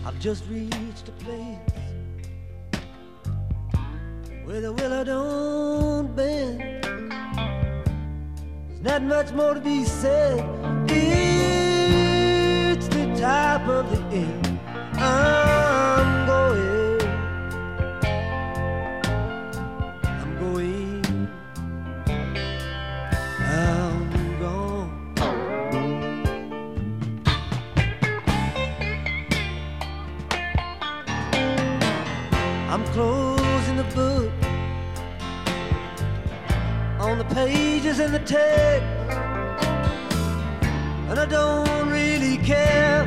I've just reached a place where the willow don't bend. There's not much more to be said. It's the top of the end. I'm going. I'm going. I'm gone. I'm closing the book on the pages and the text, and I don't really care.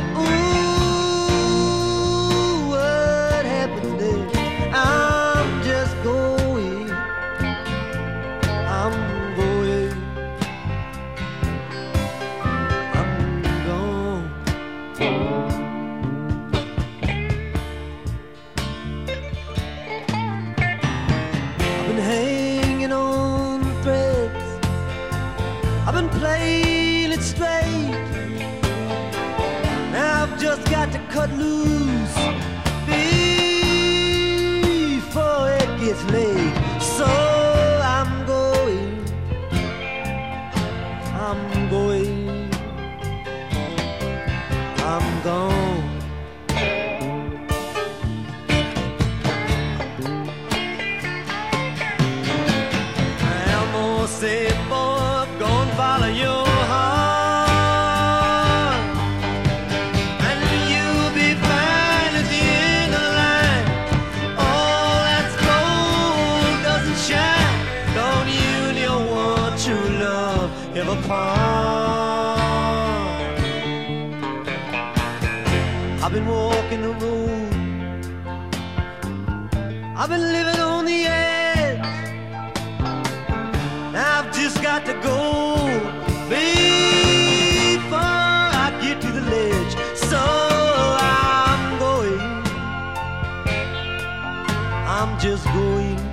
Ooh, what happens next? I'm just going. I'm going. I'm gone. I've been hanging on threads. I've been playing it straight. Now I've just got to cut loose before it gets late. So I'm going. I'm going. I'm gone. Say, boy, go and follow your heart, and you'll be fine at the end of the line. All that's gold doesn't shine. Don't you and your one true love ever part? I've been walking the road, I've been living on the edge. I've just got to go before I get to the ledge. So I'm going. I'm just going.